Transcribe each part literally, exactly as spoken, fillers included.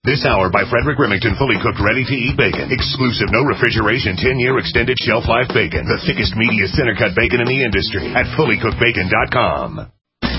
This hour by Frederick Remington, fully cooked, ready-to-eat bacon. Exclusive, no refrigeration, ten-year extended shelf life bacon. The thickest, meatiest, center-cut bacon in the industry at fully cooked bacon dot com.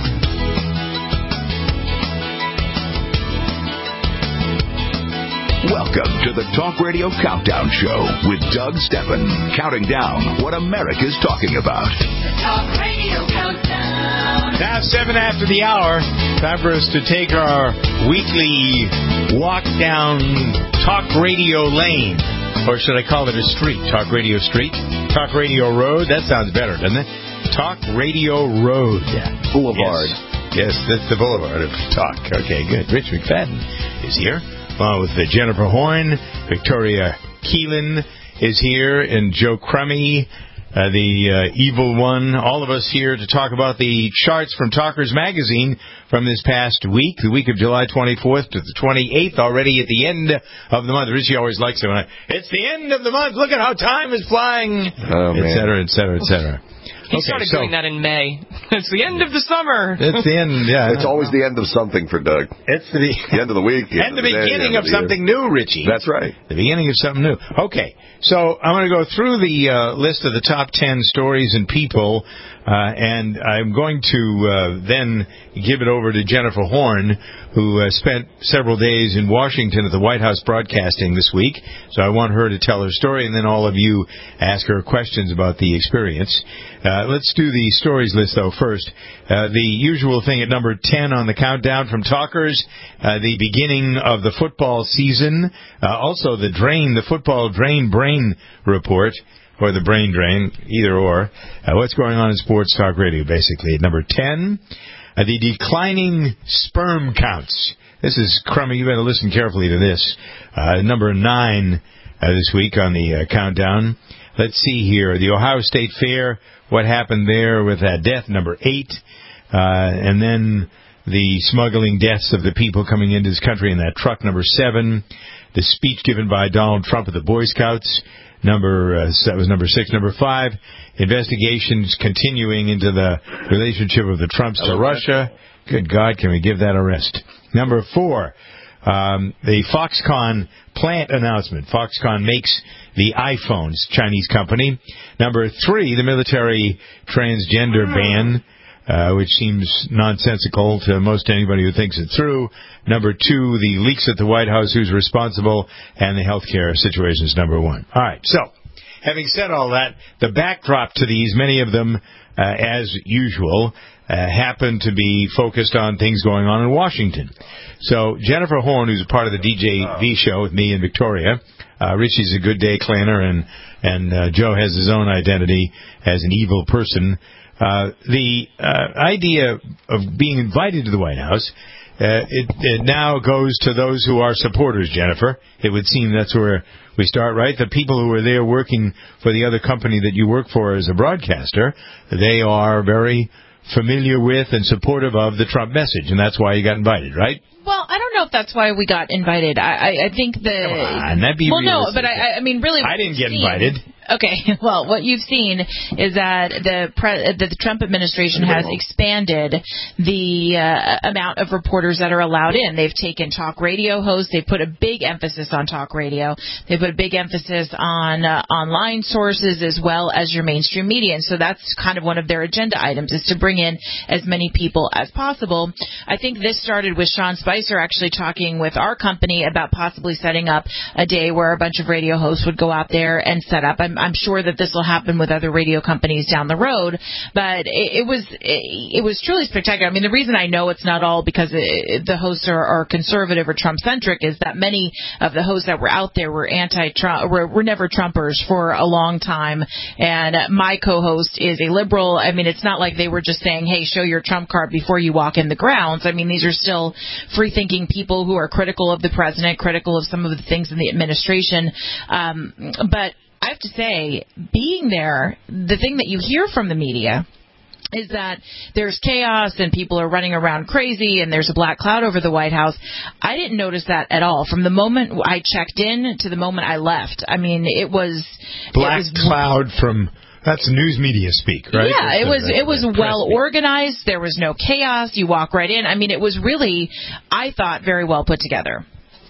Welcome to the Talk Radio Countdown Show with Doug Steppen, counting down what America's talking about. The Talk Radio Countdown. Now, seven after the hour, time for us to take our weekly walk down Talk Radio Lane. Or should I call it a street? Talk Radio Street? Talk Radio Road? That sounds better, doesn't it? Talk Radio Road. Boulevard. Yes, yes, that's the boulevard of talk. Okay, good. Rich McFadden is here. Along with uh, Jennifer Horn, Victoria Keelan is here, and Joe Crummy, uh, the uh, evil one. All of us here to talk about the charts from Talkers Magazine from this past week, the week of July twenty-fourth to the twenty-eighth, already at the end of the month. Richie always likes it when I, it's the end of the month, look at how time is flying, oh, et cetera, et cetera, et cetera. He okay, started so, doing that in May. It's the end of the summer. It's the end, yeah. It's always the end of something for Doug. It's the, the end of the week. The and the, the beginning of, of the something year. new, Richie. That's right. The beginning of something new. Okay, so I'm going to go through the uh, list of the top ten stories and people, uh, and I'm going to uh, then give it over to Jennifer Horn, who uh, spent several days in Washington at the White House broadcasting this week. So I want her to tell her story, and then all of you ask her questions about the experience. Uh, let's do the stories list, though, first. Uh, the usual thing at number ten on the countdown from Talkers, uh, the beginning of the football season. Uh, also, the drain, the football drain brain report, or the brain drain, either or. Uh, what's going on in Sports Talk Radio, basically. At number ten, uh, the declining sperm counts. This is crummy. You better listen carefully to this. Uh, number nine uh, this week on the uh, countdown. Let's see here. The Ohio State Fair, what happened there with that death, number eight. Uh, and then the smuggling deaths of the people coming into this country in that truck, number seven. The speech given by Donald Trump at the Boy Scouts, number uh, that was number six. Number five, investigations continuing into the relationship of the Trumps to Russia. Good God, can we give that a rest? Number four, um, the Foxconn plant announcement. Foxconn makes the iPhones, Chinese company. Number three, the military transgender ban, uh, which seems nonsensical to most anybody who thinks it through. Number two, the leaks at the White House, who's responsible, and the healthcare situation is number one. All right, so having said all that, the backdrop to these, many of them, uh, as usual, uh, happen to be focused on things going on in Washington. So Jennifer Horn, who's a part of the D J V show with me and Victoria, uh, Richie's a good day clanner, and and uh, Joe has his own identity as an evil person. Uh, the uh, idea of being invited to the White House, uh, it, it now goes to those who are supporters, Jennifer. It would seem that's where we start, right? The people who are there working for the other company that you work for as a broadcaster, they are very familiar with and supportive of the Trump message, and that's why you got invited, right? Well, I don't know if that's why we got invited. I, I, I think the... Come on, that'd be Well, realistic. no, but I, I mean, really... I didn't get seen, invited. Okay, well, what you've seen is that the pre- that the Trump administration has expanded the uh, amount of reporters that are allowed in. They've taken talk radio hosts. They've put a big emphasis on talk radio. They put a big emphasis on uh, online sources as well as your mainstream media. And so that's kind of one of their agenda items, is to bring in as many people as possible. I think this started with Sean Spicer actually talking with our company about possibly setting up a day where a bunch of radio hosts would go out there and set up. I'm I'm sure that this will happen with other radio companies down the road, but it, it was it, it was truly spectacular. I mean, the reason I know it's not all because it, the hosts are, are conservative or Trump-centric is that many of the hosts that were out there were anti-Trump, were, were never Trumpers for a long time, and my co-host is a liberal. I mean, it's not like they were just saying, hey, show your Trump card before you walk in the grounds. I mean, these are still free-thinking people who are critical of the president, critical of some of the things in the administration, um, but I have to say, being there, the thing that you hear from the media is that there's chaos and people are running around crazy and there's a black cloud over the White House. I didn't notice that at all. From the moment I checked in to the moment I left, I mean, it was... Black it was, cloud from... That's news media speak, right? Yeah, it was the, it was well organized. There was no chaos. You walk right in. I mean, it was really, I thought, very well put together.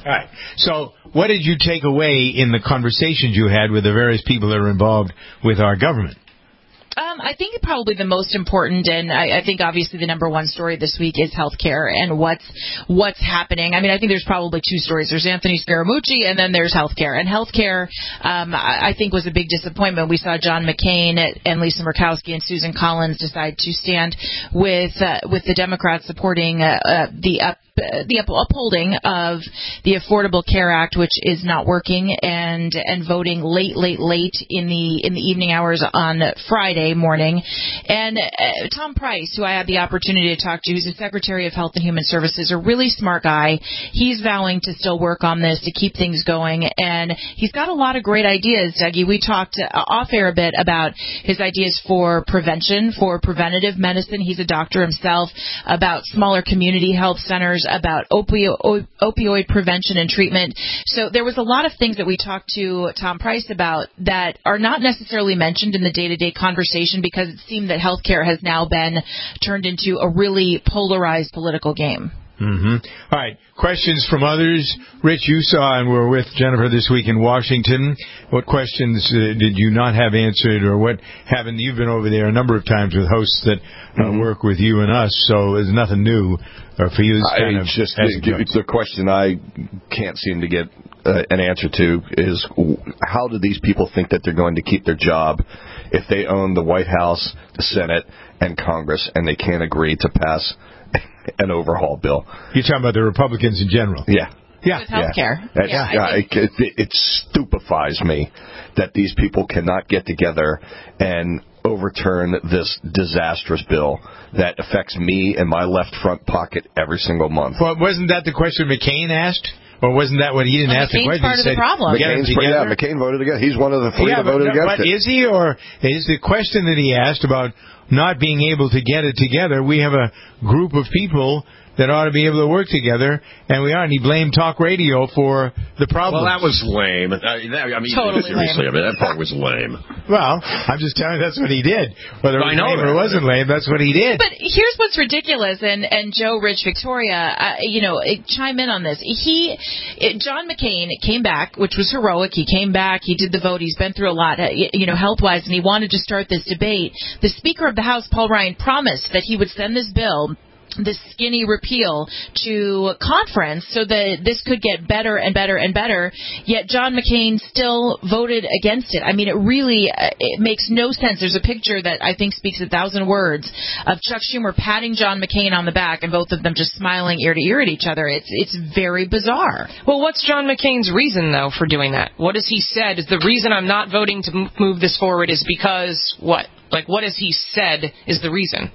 All right. So what did you take away in the conversations you had with the various people that are involved with our government? Um, I think probably the most important, and I, I think obviously the number one story this week is healthcare and what's what's happening. I mean, I think there's probably two stories. There's Anthony Scaramucci, and then there's healthcare. And healthcare, um, I, I think, was a big disappointment. We saw John McCain and Lisa Murkowski and Susan Collins decide to stand with uh, with the Democrats supporting uh, uh, the up. the upholding of the Affordable Care Act, which is not working, and and voting late, late, late in the in the evening hours on Friday morning. And uh, Tom Price, who I had the opportunity to talk to, who's the Secretary of Health and Human Services, a really smart guy. He's vowing to still work on this to keep things going, and he's got a lot of great ideas, Dougie. We talked uh, off air a bit about his ideas for prevention, for preventative medicine. He's a doctor himself, about smaller community health centers, about opio- opioid prevention and treatment. So there was a lot of things that we talked to Tom Price about that are not necessarily mentioned in the day-to-day conversation, because it seemed that healthcare has now been turned into a really polarized political game. Mm-hmm. All right. Questions from others. Rich, you saw and were with Jennifer this week in Washington. What questions uh, did you not have answered, or what haven't? You've been over there a number of times with hosts that uh, mm-hmm. work with you and us, so there's nothing new uh, for you. It's kind I, of just the, the question I can't seem to get uh, an answer to is, how do these people think that they're going to keep their job if they own the White House, the Senate, and Congress, and they can't agree to pass an overhaul bill? You're talking about the Republicans in general? Yeah. Yeah. With healthcare. Yeah. Yeah, yeah it, it, it stupefies me that these people cannot get together and overturn this disastrous bill that affects me and my left front pocket every single month. Well, wasn't that the question McCain asked? Or wasn't that what he didn't well, ask the McCain's question? part He of the said, problem. McCain's yeah, McCain voted against. He's one of the three yeah, that voted but, against but it. Is he, or is the question that he asked about not being able to get it together? We have a group of people that ought to be able to work together, and we are. And he blamed talk radio for the problem. Well, that was lame. I, that, I mean, totally seriously, lame. I mean, that part was lame. Well, I'm just telling you that's what he did. Whether it was I know lame or it wasn't lame, that's what he did. But here's what's ridiculous, and, and Joe, Rich, Victoria, uh, you know, chime in on this. He, it, John McCain came back, which was heroic. He came back. He did the vote. He's been through a lot, uh, you know, health-wise, and he wanted to start this debate. The Speaker of the House, Paul Ryan, promised that he would send this bill, this skinny repeal, to conference so that this could get better and better and better, yet John McCain still voted against it. I mean, it really uh, it makes no sense. There's a picture that I think speaks a thousand words of Chuck Schumer patting John McCain on the back and both of them just smiling ear to ear at each other. It's it's very bizarre. Well, what's John McCain's reason, though, for doing that? What has he said? Is the reason I'm not voting to m- move this forward is because what? Like, what has he said is the reason?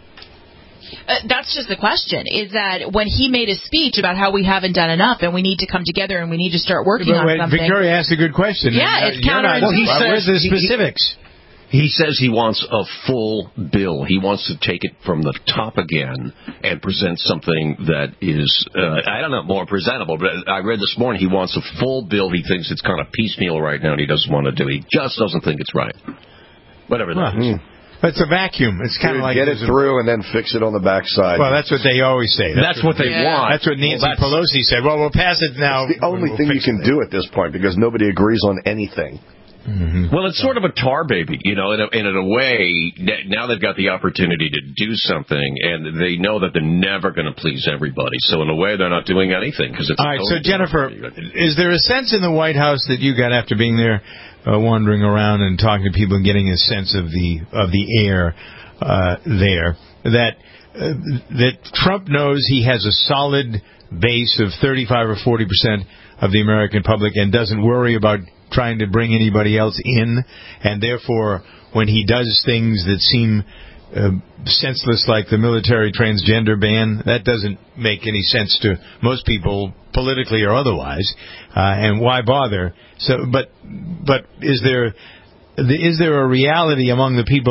Uh, that's just the question, is that when he made his speech about how we haven't done enough and we need to come together and we need to start working but on wait, something. Victoria asked a good question. Yeah, and, it's uh, counterintuitive. Well, he Well, where's the he- specifics? He says he wants a full bill. He wants to take it from the top again and present something that is, uh, I don't know, more presentable. But I read this morning he wants a full bill. He thinks it's kind of piecemeal right now and he doesn't want to do. He just doesn't think it's right. Whatever that Huh. is. It's a vacuum. It's kind of like get it through and then fix it on the backside. Well, that's what they always say. That's, that's what they yeah. want. That's what Nancy well, that's, Pelosi said. Well, we'll pass it now. It's the only we'll thing you fix can it. do at this point because nobody agrees on anything. Mm-hmm. Well, it's sort of a tar baby, you know, and in a way, now they've got the opportunity to do something, and they know that they're never going to please everybody. So in a way, they're not doing anything because it's. All right. So Jennifer, is there a sense in the White House that you got after being there, uh, wandering around and talking to people and getting a sense of the of the air uh, there, that uh, that Trump knows he has a solid base of thirty-five or forty percent of the American public and doesn't worry about trying to bring anybody else in, and therefore when he does things that seem uh, senseless, like the military transgender ban, that doesn't make any sense to most people, politically or otherwise, uh, and why bother? So, but but is there is there a reality among the people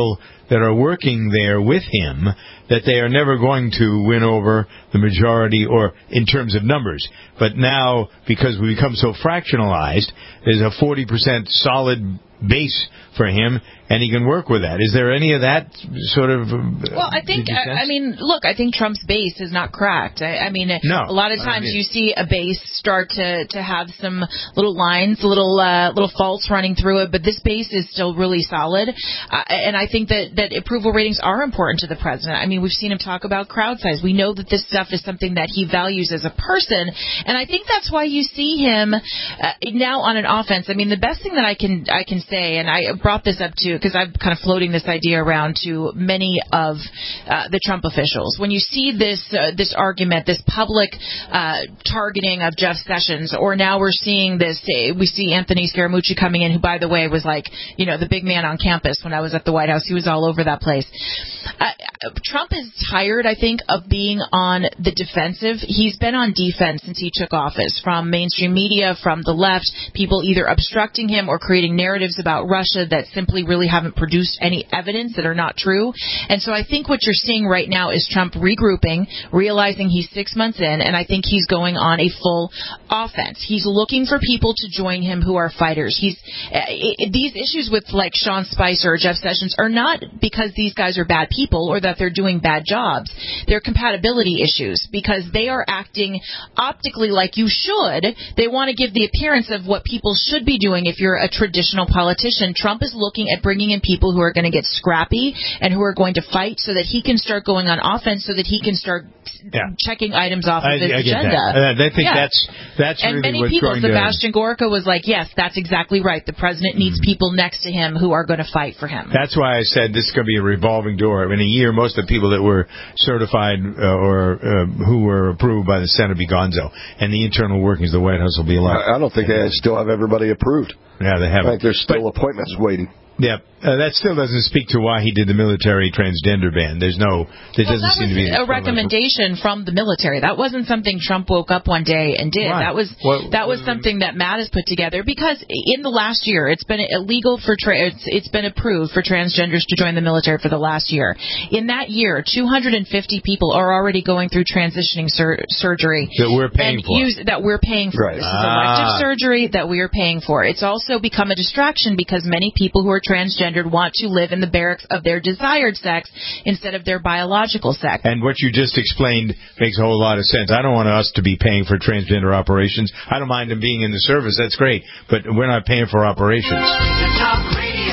that are working there with him that they are never going to win over the majority or in terms of numbers. But now, because we become so fractionalized, there's a forty percent solid base for him, and he can work with that. Is there any of that sort of... Uh, well, I think, I, I mean, look, I think Trump's base is not cracked. I, I mean, no, a lot of times I mean, you see a base start to, to have some little lines, little uh, little faults running through it, but this base is still really solid. Uh, and I think that, that approval ratings are important to the president. I mean, we've seen him talk about crowd size. We know that this stuff is something that he values as a person, and I think that's why you see him uh, now on an offense. I mean, the best thing that I can I can say, and I brought this up too, because I'm kind of floating this idea around to many of uh, the Trump officials. When you see this uh, this argument, this public uh, targeting of Jeff Sessions, or now we're seeing this, uh, we see Anthony Scaramucci coming in, who, by the way, was like, you know, the big man on campus when I was at the White House. He was all over that place. Uh, Trump is tired, I think, of being on the defensive. He's been on defense since he took office, from mainstream media, from the left, people either obstructing him or creating narratives about Russia that simply really haven't produced any evidence, that are not true. And so I think what you're seeing right now is Trump regrouping, realizing he's six months in, and I think he's going on a full offense. He's looking for people to join him who are fighters. He's uh, it, these issues with, like, Sean Spicer or Jeff Sessions are not because these guys are bad people or that they're doing bad jobs. They're compatibility issues because they are acting optically like you should. They want to give the appearance of what people should be doing if you're a traditional politician. Trump is looking at bringing in people who are going to get scrappy and who are going to fight so that he can start going on offense, so that he can start yeah. checking items off I, of his I agenda. That. Uh, I think yeah. that's that's and really many what's people. going Sebastian to... Gorka was like, "Yes, that's exactly right. The president needs mm. people next to him who are going to fight for him." That's why I said this is going to be a revolving door. In a year, most of the people that were certified uh, or uh, who were approved by the Senate will be gonzo, and the internal workings of the White House will be a lot. I don't think they still have everybody approved. Yeah, they haven't. I think there's still but, appointments waiting. Yeah, uh, that still doesn't speak to why he did the military transgender ban. There's no, there well, doesn't seem to be a recommendation from the military. That wasn't something Trump woke up one day and did. Right. That was what, that was something that Matt has put together, because in the last year it's been illegal for tra- it's, it's been approved for transgenders to join the military for the last year. In that year, two hundred fifty people are already going through transitioning sur- surgery that we're paying and for. Use, that we're paying for. Right. This ah. is elective surgery that we are paying for. It's also become a distraction because many people who are transgendered want to live in the barracks of their desired sex instead of their biological sex. And what you just explained makes a whole lot of sense. I don't want us to be paying for transgender operations. I don't mind them being in the service. That's great. But we're not paying for operations. The Talk Radio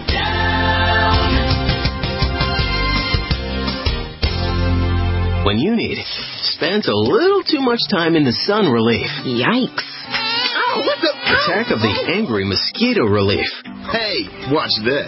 Countdown. When you need spent a little too much time in the sun relief. Yikes. Oh, what the? Attack of the angry mosquito relief. Hey, watch this.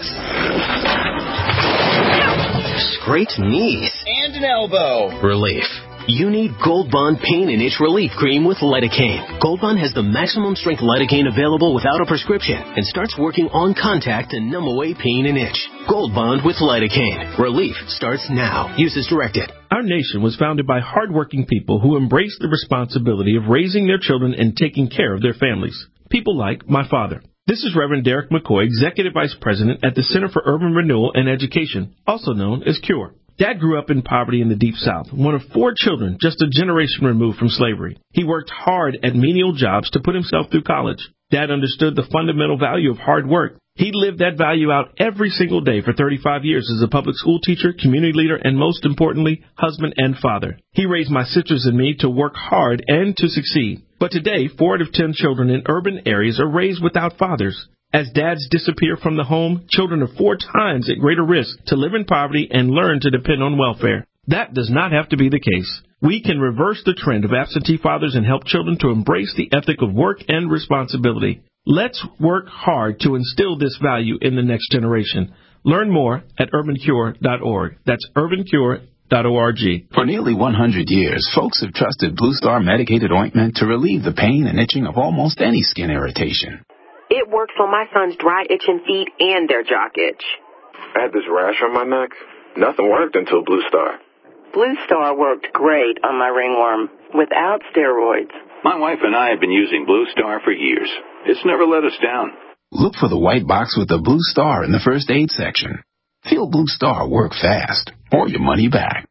Scraped knees. And an elbow. Relief. You need Gold Bond Pain and Itch Relief Cream with lidocaine. Gold Bond has the maximum strength lidocaine available without a prescription and starts working on contact to numb away pain and itch. Gold Bond with lidocaine. Relief starts now. Use as directed. Our nation was founded by hardworking people who embraced the responsibility of raising their children and taking care of their families. People like my father. This is Reverend Derek McCoy, Executive Vice President at the Center for Urban Renewal and Education, also known as CURE. Dad grew up in poverty in the Deep South, one of four children just a generation removed from slavery. He worked hard at menial jobs to put himself through college. Dad understood the fundamental value of hard work. He lived that value out every single day for thirty-five years as a public school teacher, community leader, and most importantly, husband and father. He raised my sisters and me to work hard and to succeed. But today, four out of ten children in urban areas are raised without fathers. As dads disappear from the home, children are four times at greater risk to live in poverty and learn to depend on welfare. That does not have to be the case. We can reverse the trend of absentee fathers and help children to embrace the ethic of work and responsibility. Let's work hard to instill this value in the next generation. Learn more at urban cure dot org. That's urban cure dot org. For nearly one hundred years, folks have trusted Blue Star medicated ointment to relieve the pain and itching of almost any skin irritation. It works on my son's dry, itching feet and their jock itch. I had this rash on my neck. Nothing worked until Blue Star. Blue Star worked great on my ringworm without steroids. My wife and I have been using Blue Star for years. It's never let us down. Look for the white box with the Blue Star in the first aid section. Feel Blue Star work fast or your money back.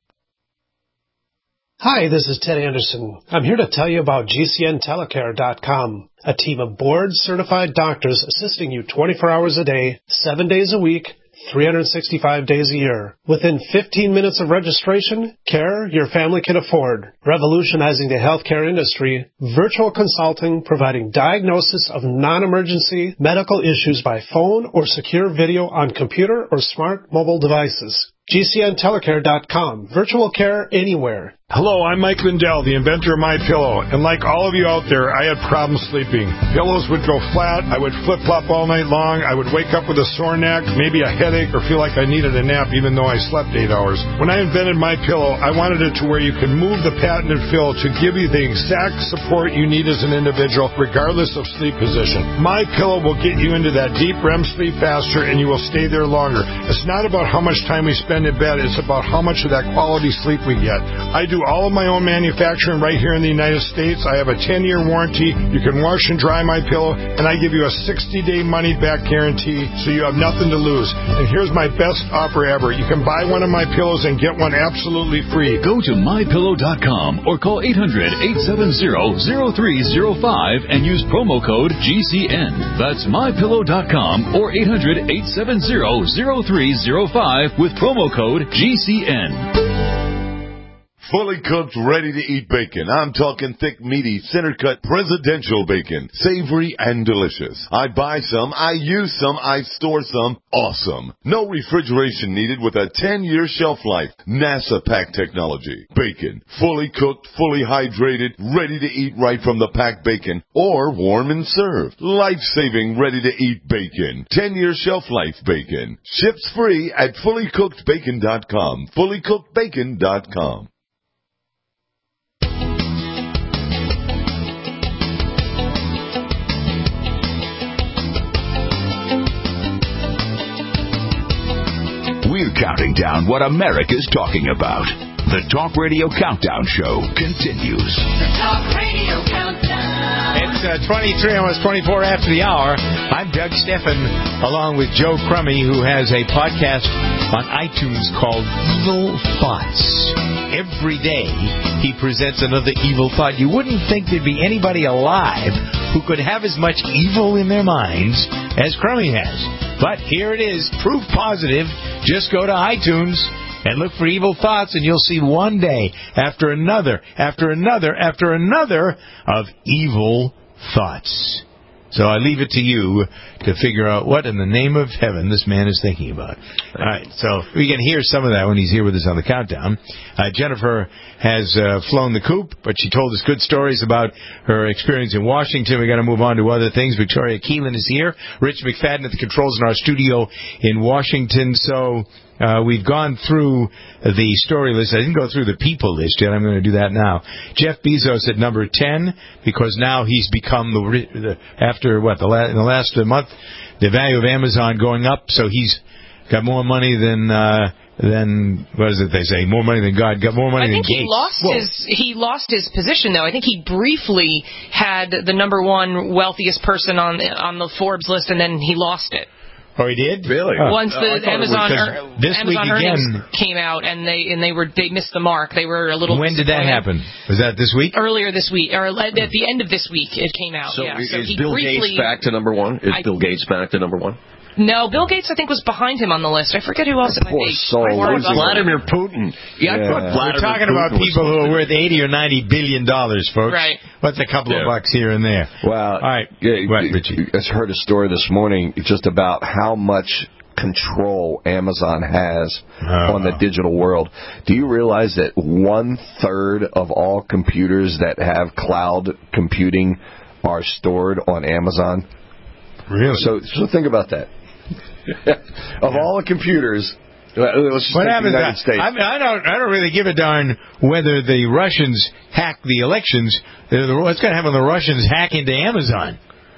Hi, this is Ted Anderson. I'm here to tell you about G C N telecare dot com, a team of board-certified doctors assisting you twenty-four hours a day, seven days a week, three hundred sixty-five days a year. Within fifteen minutes of registration, care your family can afford. Revolutionizing the healthcare industry, virtual consulting providing diagnosis of non-emergency medical issues by phone or secure video on computer or smart mobile devices. G C N telecare dot com. Virtual care anywhere. Hello, I'm Mike Lindell, the inventor of MyPillow, and like all of you out there, I had problems sleeping. Pillows would go flat, I would flip-flop all night long, I would wake up with a sore neck, maybe a headache, or feel like I needed a nap even though I slept eight hours. When I invented MyPillow, I wanted it to where you could move the patented fill to give you the exact support you need as an individual, regardless of sleep position. MyPillow will get you into that deep R E M sleep faster, and you will stay there longer. It's not about how much time we spend in bed, it's about how much of that quality sleep we get. I do all of my own manufacturing right here in the United States. I have a ten-year warranty. You can wash and dry my pillow, and I give you a sixty-day money-back guarantee, so you have nothing to lose. And here's my best offer ever. You can buy one of my pillows and get one absolutely free. Go to my pillow dot com or call eight hundred, eight seven zero, zero three zero five and use promo code G C N. That's my pillow dot com or eight hundred, eight seven zero, zero three zero five with promo code G C N. Fully cooked, ready-to-eat bacon. I'm talking thick, meaty, center-cut presidential bacon. Savory and delicious. I buy some, I use some, I store some. Awesome. No refrigeration needed with a ten-year shelf life. NASA pack technology. Bacon. Fully cooked, fully hydrated, ready to eat right from the packed bacon. Or warm and served. Life-saving, ready-to-eat bacon. ten-year shelf life bacon. Ships free at fully cooked bacon dot com. fully cooked bacon dot com. We're counting down what America's talking about. The Talk Radio Countdown Show continues. The Talk Radio Countdown. It's uh, twenty-three, almost twenty-four after the hour. I'm Doug Steffen, along with Joe Crummy, who has a podcast on iTunes called Evil Thoughts. Every day, he presents another evil thought. You wouldn't think there'd be anybody alive who could have as much evil in their minds as Crummy has. But here it is, proof positive. Just go to iTunes and look for Evil Thoughts, and you'll see one day after another, after another, after another of evil thoughts. So I leave it to you to figure out what in the name of heaven this man is thinking about. All right, so we can hear some of that when he's here with us on the countdown. Uh, Jennifer has uh, flown the coop, but she told us good stories about her experience in Washington. We've got to move on to other things. Victoria Keelan is here. Rich McFadden at the controls in our studio in Washington. So uh, we've gone through the story list. I didn't go through the people list yet. I'm going to do that now. Jeff Bezos at number ten, because now he's become the, the after what the la- in the last month, the value of Amazon going up. So he's got more money than. Uh, Then what is it they say? More money than God. Got more money than Gates. I think he lost Whoa. his he lost his position though. I think he briefly had the number one wealthiest person on on the Forbes list, and then he lost it. Oh, he did? Really? Once Oh, the Amazon er, this Amazon week earnings again, came out, and they and they were they missed the mark. They were a little. When did that happen? Was that this week? Earlier this week, or at the end of this week, it came out. So yeah. is so he Bill briefly, Gates back to number one? Is I, Bill Gates back to number one? No, Bill Gates, I think, was behind him on the list. I forget who else it might Poor be. soul. Vladimir Putin. Yeah, I Yeah. thought Vladimir We're talking Putin about was people who are worth eighty or ninety billion dollars, folks. Right. What's a couple Yeah. of bucks here and there? Well, all right. Yeah, Right, Richie. I heard a story this morning just about how much control Amazon has Oh. on the digital world. Do you realize that one third of all computers that have cloud computing are stored on Amazon? Really? So, so think about that. Of Yeah. all the computers, let's just What take the happens? United States. I, I don't. I don't really give a darn whether the Russians hack the elections. Uh, the- What's going to happen when the Russians hack into Amazon?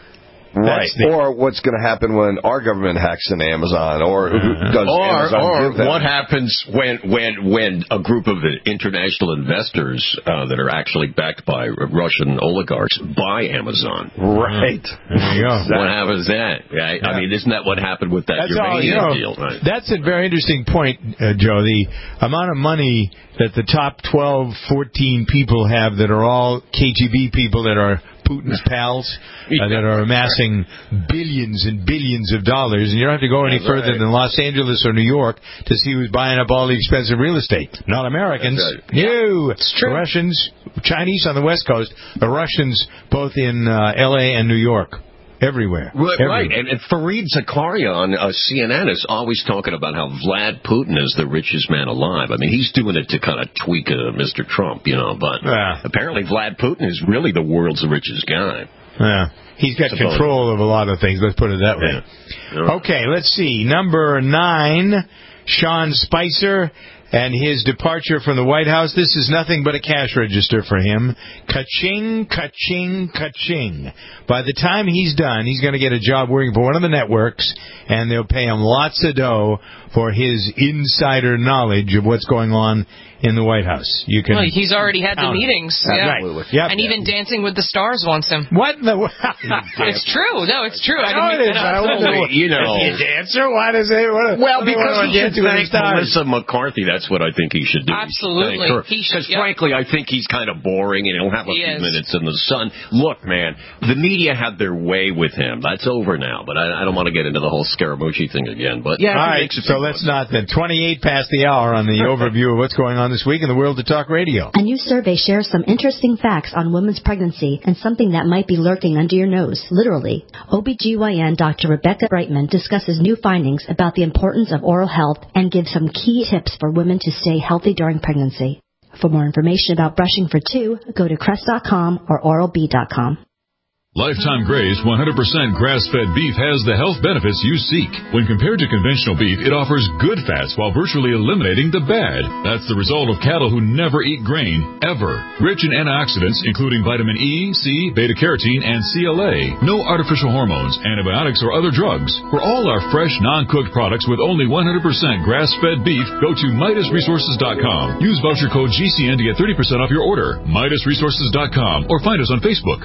Right. The, or what's going to happen when our government hacks into Amazon, or who does or, Amazon or give them? what happens when when when a group of international investors uh, that are actually backed by Russian oligarchs buy Amazon? Right. There you go. What happens then? Right? Yeah. I mean, isn't that what happened with that That's all, uranium you know, deal? Right? That's a very interesting point, uh, Joe. The amount of money that the top twelve, fourteen people have that are all K G B people that are Putin's pals, uh, that are amassing billions and billions of dollars, and you don't have to go any That's further right. than Los Angeles or New York to see who's buying up all the expensive real estate. Not Americans. Right. No. It's true. The Russians, Chinese on the West Coast, the Russians both in uh, L A and New York. Everywhere. Right, Everywhere. right. And, and Fareed Zakaria on uh, C N N is always talking about how Vlad Putin is the richest man alive. I mean, he's doing it to kind of tweak uh, Mister Trump, you know, but Yeah. apparently Vlad Putin is really the world's richest guy. Yeah. He's got Supposedly. control of a lot of things. Let's put it that way. Yeah. Okay, let's see. Number nine, Sean Spicer and his departure from the White House. This is nothing but a cash register for him. Ka-ching, ka-ching, ka-ching. By the time he's done, he's going to get a job working for one of the networks, and they'll pay him lots of dough for his insider knowledge of what's going on in the White House. You can. Well, he's already had the count it. meetings. That's Yeah. right. Yep. And even Dancing with the Stars wants him. What in the world? It's true. No, it's true. I know didn't it make is. that I up. wouldn't know. You know. Is he a dancer? Why does it? What, Well, what do you because want he to should Dancing with the thank Stars? Melissa McCarthy. That's what I think he should do. Absolutely. He should, Because yeah. frankly, I think he's kind of boring, and he'll have a He few is. minutes in the sun. Look, man, the media had their way with him. That's over now. But I, I don't want to get into the whole Scaramucci thing again. But yeah, All he right, makes a so few let's bucks. not then. twenty-eight past the hour on the overview of what's going on this week in the world of talk radio. A new survey shares some interesting facts on women's pregnancy and something that might be lurking under your nose, literally. O B G Y N Doctor Rebecca Brightman discusses new findings about the importance of oral health and gives some key tips for women to stay healthy during pregnancy. For more information about brushing for two, go to crest dot com or oral b dot com. Lifetime Graze one hundred percent grass-fed beef has the health benefits you seek. When compared to conventional beef, it offers good fats while virtually eliminating the bad. That's the result of cattle who never eat grain, ever. Rich in antioxidants, including vitamin E, C, beta-carotene, and C L A. No artificial hormones, antibiotics, or other drugs. For all our fresh, non-cooked products with only one hundred percent grass-fed beef, go to Midas Resources dot com. Use voucher code G C N to get thirty percent off your order. Midas Resources dot com or find us on Facebook.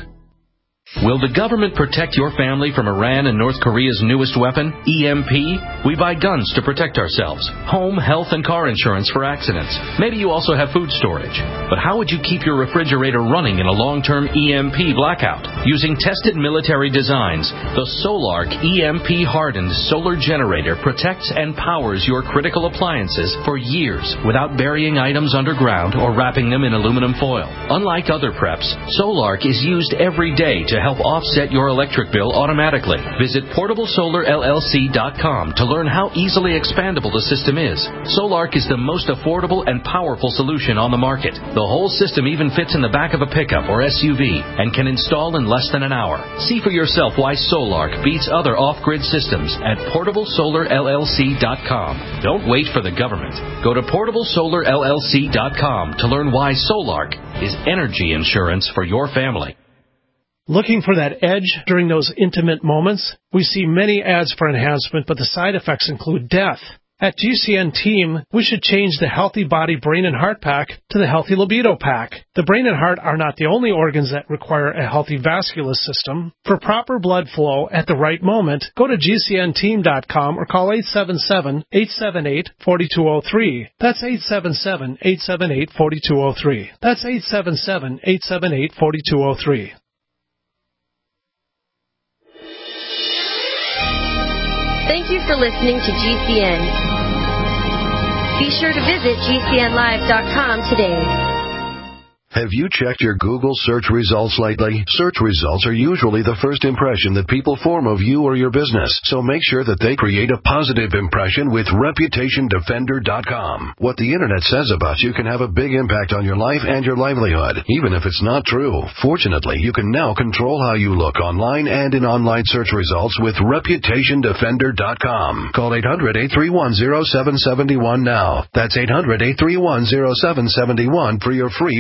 Will the government protect your family from Iran and North Korea's newest weapon, E M P? We buy guns to protect ourselves, home, health, and car insurance for accidents. Maybe you also have food storage. But how would you keep your refrigerator running in a long-term E M P blackout? Using tested military designs, the Solark E M P-hardened solar generator protects and powers your critical appliances for years without burying items underground or wrapping them in aluminum foil. Unlike other preps, Solark is used every day to help offset your electric bill automatically. Visit portable solar L L C dot com to learn how easily expandable the system is. Solark is the most affordable and powerful solution on the market. The whole system even fits in the back of a pickup or S U V and can install in less than an hour. See for yourself why Solark beats other off-grid systems at portable solar L L C dot com. Don't wait for the government. Go to portable solar L L C dot com to learn why Solark is energy insurance for your family. Looking for that edge during those intimate moments? We see many ads for enhancement, but the side effects include death. At G C N Team, we should change the Healthy Body Brain and Heart Pack to the Healthy Libido Pack. The brain and heart are not the only organs that require a healthy vascular system. For proper blood flow at the right moment, go to G C N team dot com or call eight seven seven, eight seven eight, four two zero three. That's eight seven seven, eight seven eight, four two zero three. That's eight seven seven, eight seven eight, four two zero three. Thank you for listening to G C N. Be sure to visit G C N live dot com today. Have you checked your Google search results lately? Search results are usually the first impression that people form of you or your business, so make sure that they create a positive impression with reputation defender dot com. What the Internet says about you can have a big impact on your life and your livelihood, even if it's not true. Fortunately, you can now control how you look online and in online search results with reputation defender dot com. Call eight hundred, eight three one, zero seven seven one now. That's eight hundred, eight three one, zero seven seven one for your free Reputation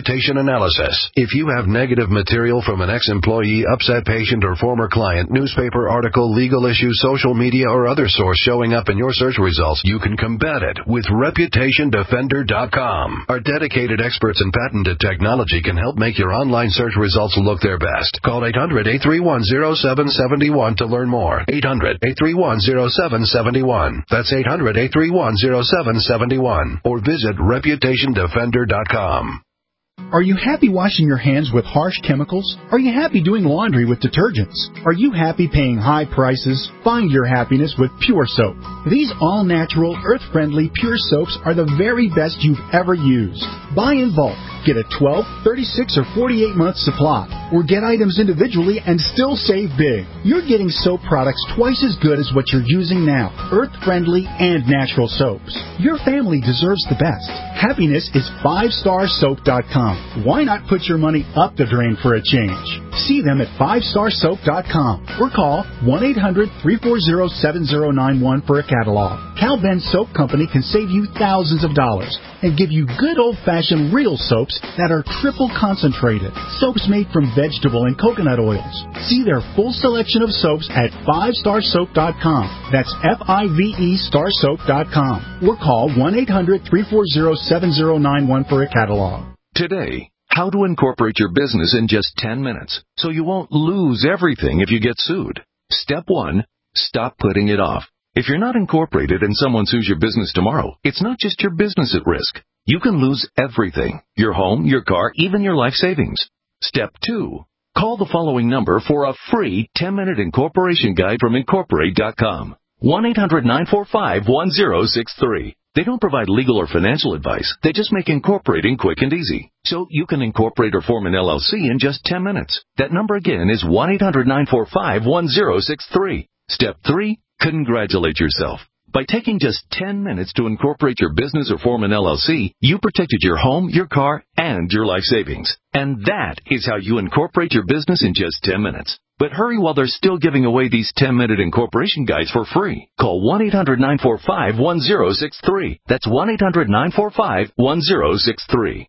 Reputation Analysis. If you have negative material from an ex-employee, upset patient, or former client, newspaper article, legal issue, social media, or other source showing up in your search results, you can combat it with Reputation Defender dot com. Our dedicated experts in patented technology can help make your online search results look their best. Call eight hundred, eight three one, zero seven seven one to learn more. eight hundred, eight three one, zero seven seven one. That's eight hundred, eight three one, zero seven seven one. Or visit Reputation Defender dot com. Are you happy washing your hands with harsh chemicals? Are you happy doing laundry with detergents? Are you happy paying high prices? Find your happiness with Pure Soap. These all-natural, earth-friendly Pure Soaps are the very best you've ever used. Buy in bulk. Get a twelve, thirty-six, or forty-eight month supply. Or get items individually and still save big. You're getting soap products twice as good as what you're using now. Earth-friendly and natural soaps. Your family deserves the best. Happiness is five star soap dot com. Why not put your money up the drain for a change? See them at five star soap dot com or call one eight hundred, three four zero, seven zero nine one for a catalog. Cal Ben Soap Company can save you thousands of dollars and give you good old-fashioned real soaps that are triple concentrated. Soaps made from vegetable and coconut oils. See their full selection of soaps at five star soap dot com. That's F I V E star soap dot com. Or call one eight hundred, three four zero, seven zero nine one for a catalog. Today, how to incorporate your business in just ten minutes so you won't lose everything if you get sued. Step one, stop putting it off. If you're not incorporated and someone sues your business tomorrow, it's not just your business at risk. You can lose everything, your home, your car, even your life savings. Step two, call the following number for a free ten minute incorporation guide from Incorporate dot com. one eight hundred, nine four five, one zero six three. They don't provide legal or financial advice. They just make incorporating quick and easy. So you can incorporate or form an L L C in just ten minutes. That number again is one eight hundred, nine four five, one zero six three. Step three, congratulate yourself. By taking just ten minutes to incorporate your business or form an L L C, you protected your home, your car, and your life savings. And that is how you incorporate your business in just ten minutes. But hurry while they're still giving away these ten minute incorporation guides for free. Call one eight hundred, nine four five, one zero six three. That's one eight hundred, nine four five, one zero six three.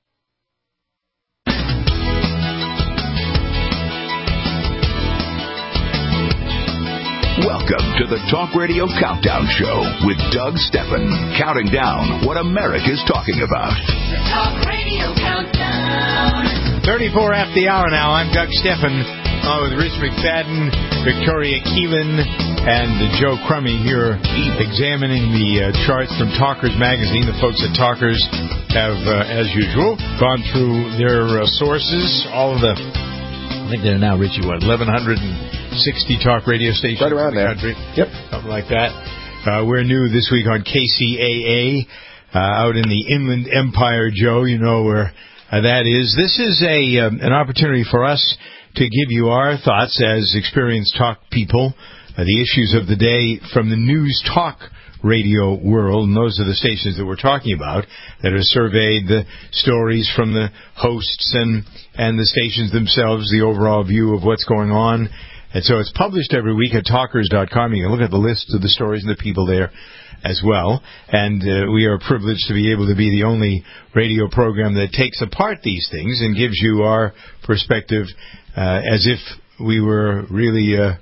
Welcome to the Talk Radio Countdown Show with Doug Steffen, counting down what America's talking about. The Talk Radio Countdown. thirty-four after the hour now. I'm Doug Steffen, uh, with Rich McFadden, Victoria Keelan, and Joe Crummy here examining the uh, charts from Talkers Magazine. The folks at Talkers have, uh, as usual, gone through their uh, sources, all of the, I think they're now, Richie, what, eleven sixty talk radio stations right around in the there. country. Yep. Something like that. Uh, we're new this week on K C A A, uh, out in the Inland Empire, Joe. You know where uh, that is. This is a um, an opportunity for us to give you our thoughts as experienced talk people, uh, the issues of the day from the news talk radio world, and those are the stations that we're talking about that have surveyed the stories from the hosts and, and the stations themselves, the overall view of what's going on. And so it's published every week at talkers dot com. You can look at the list of the stories and the people there as well. And uh, we are privileged to be able to be the only radio program that takes apart these things and gives you our perspective uh, as if we were really uh,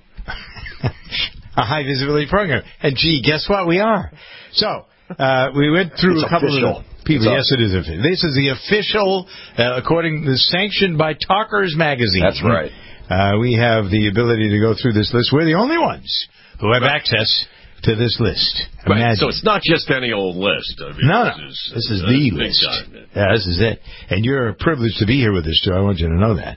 a high-visibility program. And, gee, guess what? We are. So uh, we went through it's a couple official. of people. It's Yes, it is official. This is the official, uh, according to sanctioned by Talkers Magazine. That's right. Uh, we have the ability to go through this list. We're the only ones who have right. access to this list. Right. So it's not just any old list. I mean, no, this no. Is, this is uh, the list. Time. Yeah, this is it. And you're privileged to be here with us, too. I want you to know that.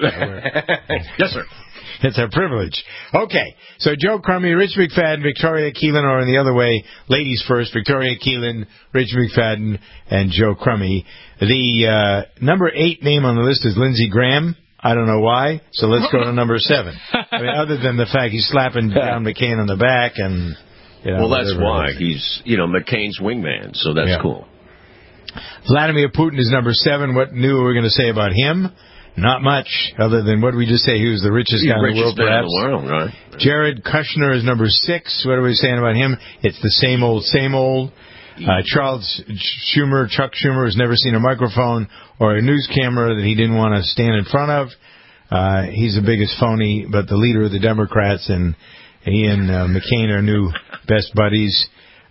Yes, sir. It's a privilege. Okay, so Joe Crummy, Rich McFadden, Victoria Keelan, or in the other way, ladies first, Victoria Keelan, Rich McFadden, and Joe Crummy. The uh, number eight name on the list is Lindsey Graham. I don't know why, so let's go to number seven. I mean, other than the fact he's slapping John McCain on the back and... You know, well, that's why. He's, you know, McCain's wingman, so that's yeah. cool. Vladimir Putin is number seven. What new are we going to say about him? Not much, other than what did we just say? He was the richest He's guy in the world, perhaps. In the world, right? Jared Kushner is number six. What are we saying about him? It's the same old, same old. Uh, Charles Schumer, Chuck Schumer, has never seen a microphone or a news camera that he didn't want to stand in front of. Uh, he's the biggest phony, but the leader of the Democrats, and he and uh, McCain are new best buddies.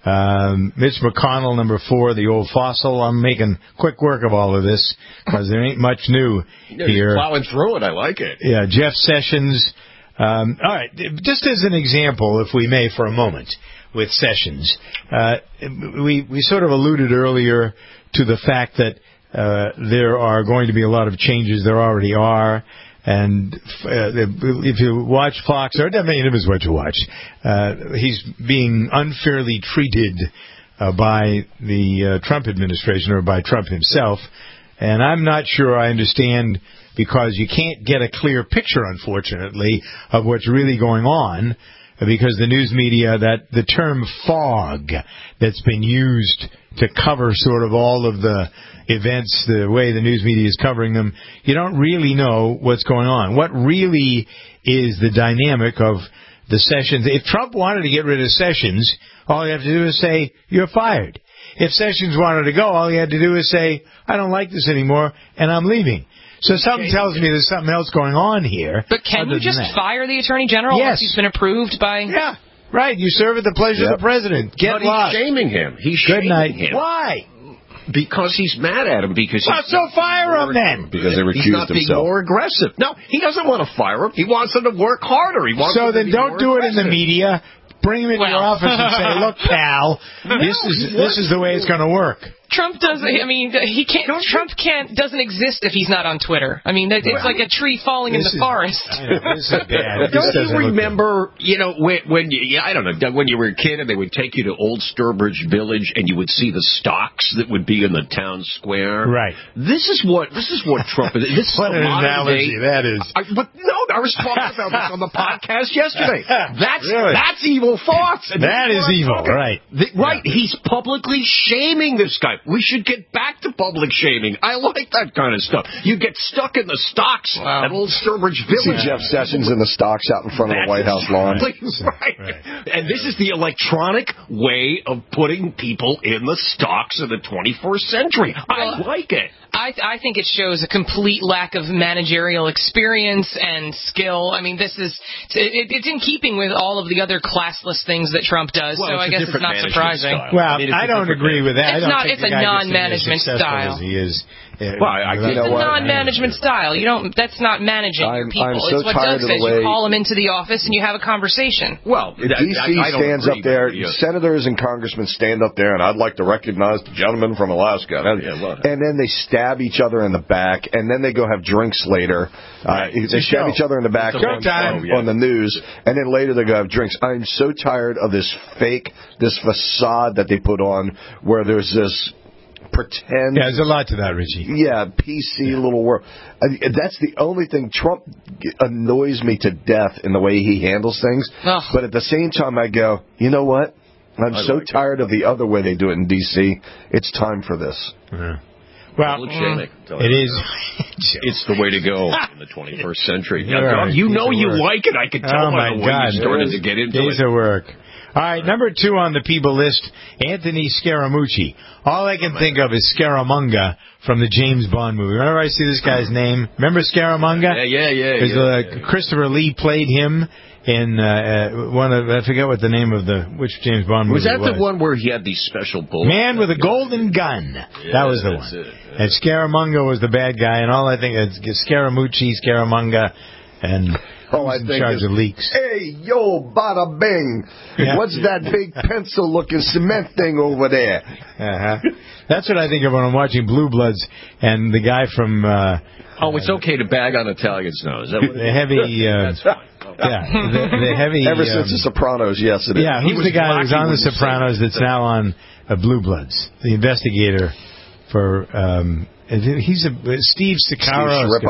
Um, Mitch McConnell, number four, the old fossil. I'm making quick work of all of this because there ain't much new Yeah, here. You're plowing through it. I like it. Yeah, Jeff Sessions. Um, all right, just as an example, if we may, for a moment, with Sessions, uh, we we sort of alluded earlier to the fact that uh, there are going to be a lot of changes. There already are. And uh, if you watch Fox, or I mean, it was what you watch, uh, he's being unfairly treated uh, by the uh, Trump administration or by Trump himself. And I'm not sure I understand, because you can't get a clear picture, unfortunately, of what's really going on, because the news media, that the term fog that's been used to cover sort of all of the events, the way the news media is covering them, you don't really know what's going on. What really is the dynamic of the Sessions? If Trump wanted to get rid of Sessions, all you have to do is say, you're fired. If Sessions wanted to go, all you had to do is say, I don't like this anymore, and I'm leaving. So something tells me there's something else going on here. But can you just fire the Attorney General Yes. once he's been approved by... Yeah, right. You serve at the pleasure Yep. of the president. Get but lost. he's shaming him. He's Good shaming night. him. Why? Because he's mad at him. Because Well, he's so fire him then. Because they he's recused not being himself. more aggressive. No, he doesn't want to fire him. He wants him to work harder. He wants So him to then be don't more do it in the aggressive. media. Bring him into your Well. office and say, look, pal, this is this is the way it's going to work. Trump doesn't. I mean, he can't. Trump can't doesn't exist if he's not on Twitter. I mean, it's Well, like a tree falling in this the is- forest. I know, this is bad. It just Don't doesn't you look remember, you know, when, when you, yeah, I don't know, Doug, when you were a kid and they would take you to Old Sturbridge Village and you would see the stocks that would be in the town square? Right. This is what, this is what Trump is. This is What a an modern analogy day, that is. I, but no, I was talking about this on the podcast yesterday. That's, Really? that's evil thoughts. And That this is what I'm evil, talking- right. The- right. He's publicly shaming this guy. We should get back to public shaming. I like that kind of stuff. You get stuck in the stocks Wow. at Old Sturbridge See Village. Jeff Sessions in the stocks out in front of the That's White House lawn. exactly right. Right. And this is the electronic way of putting people in the stocks of the twenty-first century. I Well, like it. I, I think it shows a complete lack of managerial experience and skill. I mean, this is it, it's in keeping with all of the other classless things that Trump does. Well, so it's I a guess it's different not management surprising. style. Well, I mean, it's I a don't different agree thing. with that. I It's don't not- think it's the a guy gets to be as non-management successful style. as he is. uh, Well, I- I- without- you know It's a what? non-management style. You don't. That's not managing your I'm- people. I'm so it's what tired Doug of the says. way- You call them into the office and you have a conversation. Well, D C stands up there, senators and congressmen stand up there, and I'd like to recognize the gentleman from Alaska. And, Yeah, well- and then they stab each other in the back, and then they go have drinks later. Uh, It's they a stab show. each other in the back It's a on, showtime. on, on the news, and then later they go have drinks. I'm so tired of this fake, this facade that they put on, where there's this pretend. Yeah, there's a lot to that, Richie. Yeah, P C yeah. little world. I, that's the only thing. Trump annoys me to death in the way he handles things. Ugh. But at the same time, I go, you know what? I'm I so like tired of the other way they do it in D C. It's time for this. Yeah. Well, mm, it is. It's the way to go in the twenty-first century. All right, you know piece of you work. like it. I could tell Oh, by my the way God. you started to get into Piece it. of work. All right, number two on the people list, Anthony Scaramucci. All I can think of is Scaramanga from the James Bond movie. Whenever I see this guy's name, remember Scaramanga? Yeah, yeah, yeah. Because yeah, uh, yeah. Christopher Lee played him in uh, uh, one of, I forget what the name of the, which James Bond movie Was that was. the one where he had these special bullets? Man with a Golden Gun. Yeah, that was the that's one. it, yeah. And Scaramanga was the bad guy, and all I think is Scaramucci, Scaramanga, and All I who's in think charge is, of leaks. hey, yo, bada bing. Yeah. What's that big pencil-looking cement thing over there? Uh-huh. That's what I think of when I'm watching Blue Bloods and the guy from... Uh, Oh, it's okay to bag on Italians now. Is that what it the is? heavy... Uh, That's fine. Okay. yeah, the, the heavy... Ever um, since The Sopranos, yes, it is. Yeah, He who's was the guy who was wacky on when The you say Sopranos that. that's now on uh, Blue Bloods? The investigator for... Um, he's a... Steve Sicaro. Steve Sciarippa.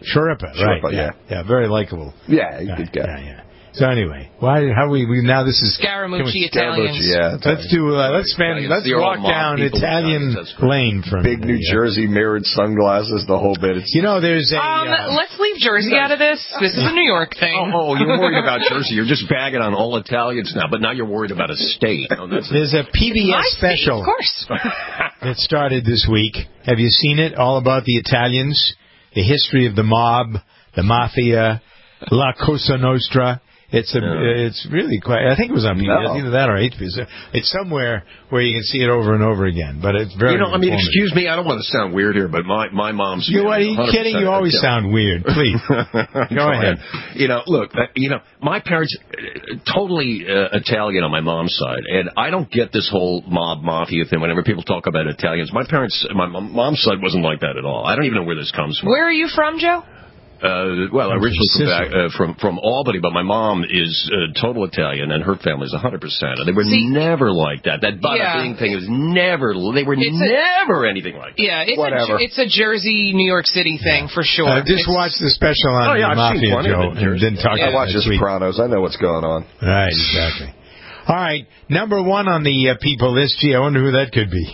Sharippa, right? Sharippa, yeah. yeah, very likable. Yeah, he's a good guy. Yeah, yeah. So anyway, why? How we, we now? This is Scaramucci Italians. Yeah, let's do. Uh, let's spend. Let's walk down Italian lane from big New the, Jersey mirrored sunglasses, the whole bit. It's, you know, there's a. Um, uh, let's leave Jersey out of this. This is a New York thing. Oh, oh, you're worried about Jersey. You're just bagging on all Italians now, but now you're worried about a state. Oh, that's there's a P B S My special, state, of course. that started this week. Have you seen it? All about the Italians, the history of the mob, the mafia, La Cosa Nostra. It's a, no. it's really quite. I think it was on P B S, No. either that or H B S. It's somewhere where you can see it over and over again. But it's very. You know, I mean, informative. excuse me, I don't want to sound weird here, but my my mom's. You are you kidding? You always Italian. sound weird. Please go ahead. You know, look, uh, you know, my parents uh, totally uh, Italian on my mom's side, and I don't get this whole mob mafia thing. Whenever people talk about Italians, my parents, my mom- mom's side wasn't like that at all. I don't even know where this comes from. Where are you from, Joe? Uh, well, I'm originally from from, back, uh, from from Albany, but my mom is uh, total Italian, and her family is one hundred percent. And they were See, never like that. That bada yeah. bing thing was never. They were It's never a, anything like that. Yeah, it's Whatever. a it's a Jersey, New York City thing for sure. Uh, just It's- watch the special on Oh, yeah, the I've seen mafia, plenty of Joe, it in and then talk Yeah. I about watch it The next week. Sopranos. I know what's going on. Right, exactly. All right, number one on the uh, people list. Gee, I wonder who that could be.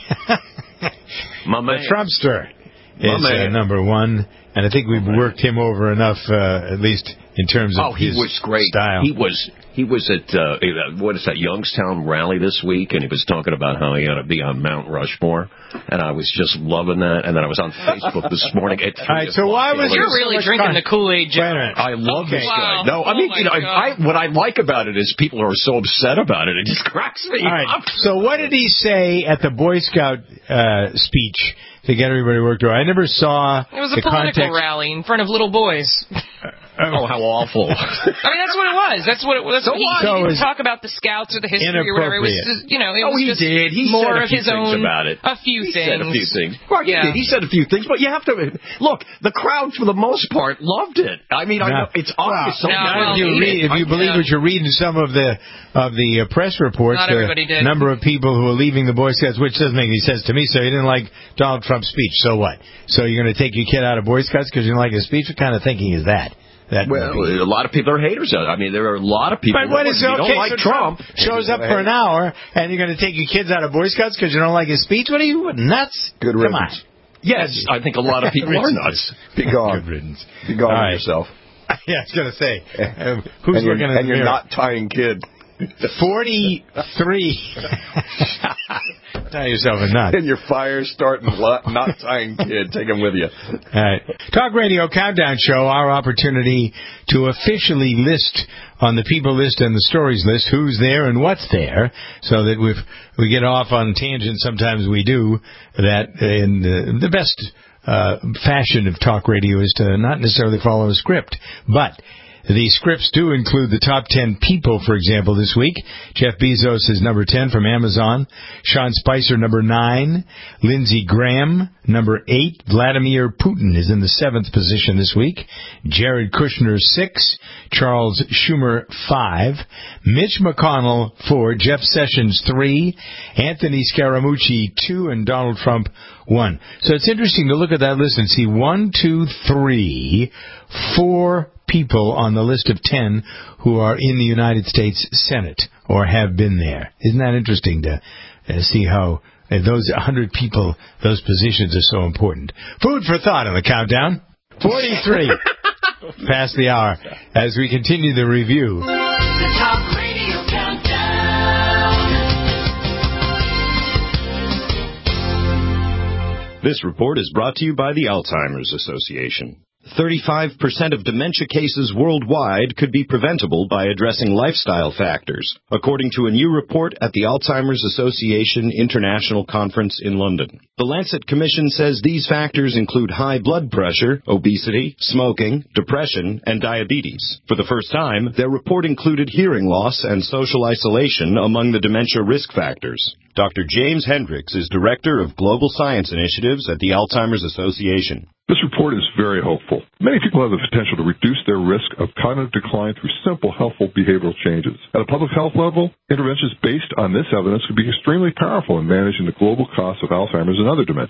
My man. The Trumpster My is uh, man. number one, and I think we've worked him over enough, uh, at least in terms of Oh, he his was great. style. He was he was at uh, what is that Youngstown rally this week, and he was talking about how he ought to be on Mount Rushmore, and I was just loving that. And then I was on Facebook this morning at three All right, so why was You're so really much drinking fun? the Kool-Aid, Joe. Wait a minute. I love Okay. this guy. Wow. No, I Oh mean, my you know, God. I, what I like about it is people are so upset about it. It just cracks me All right, up. so what did he say at the Boy Scout uh, speech to get everybody worked over? I never saw It was a the political context. rally in front of little boys. Oh, how awful! I mean, that's what it was. That's what it was. So he, what? he So didn't it's talk about the Scouts or the history or whatever. It was just, you know, it Oh, was he just did. He more said a of few his things own. about it. A few he things. said a few things. Well, he Yeah. did. He said a few things, but you have to look. The crowd, for the most part, loved it. I mean, I know Now- it's obvious. Some now, people well, if you, hate read, it. if you I- believe yeah. what you're reading, some of the of the uh, press reports, Not the everybody did. number of people who are leaving the Boy Scouts, which doesn't make any sense to me. So you didn't like Donald Trump's speech. So what? So you're going to take your kid out of Boy Scouts because you didn't like his speech? What kind of thinking is that? That Well, would be- a lot of people are haters. I mean, there are a lot of people. But what that is you okay? don't like so Trump. shows up for an hour, and you're going to take your kids out of Boy Scouts because you don't like his speech? What are you nuts? Good Come on. riddance. Yes, I think a lot of people are nuts. Be gone. Good riddance. Be gone All with right. yourself. Yeah, I was going to say, um, who's and you're, looking at and the you're mirror? not tying kid. forty-three. Tie yourself a knot. And your fire's starting lo- not tying kid. Take him with you. All right. Talk Radio Countdown Show, our opportunity to officially list on the people list and the stories list who's there and what's there, so that if we get off on tangents, sometimes we do, that in the, the best uh, fashion of talk radio is to not necessarily follow a script. But the scripts do include the top ten people, for example, this week. Jeff Bezos is number ten from Amazon. Sean Spicer, number nine. Lindsey Graham, number eight. Vladimir Putin is in the seventh position this week. Jared Kushner, six. Charles Schumer, five. Mitch McConnell, four. Jeff Sessions, three. Anthony Scaramucci, two. And Donald Trump, one. So it's interesting to look at that list and see one, two, three, four people on the list of ten who are in the United States Senate or have been there. Isn't that interesting to uh, see how uh, those one hundred people, those positions are so important? Food for thought on the countdown. forty-three past the hour as we continue the review. The Talk Radio Countdown. This report is brought to you by the Alzheimer's Association. thirty-five percent of dementia cases worldwide could be preventable by addressing lifestyle factors, according to a new report at the Alzheimer's Association International Conference in London. The Lancet Commission says these factors include high blood pressure, obesity, smoking, depression, and diabetes. For the first time, their report included hearing loss and social isolation among the dementia risk factors. Doctor James Hendricks is Director of Global Science Initiatives at the Alzheimer's Association. This report is very hopeful. Many people have the potential to reduce their risk of cognitive decline through simple, helpful behavioral changes. At a public health level, interventions based on this evidence could be extremely powerful in managing the global costs of Alzheimer's and other dementias.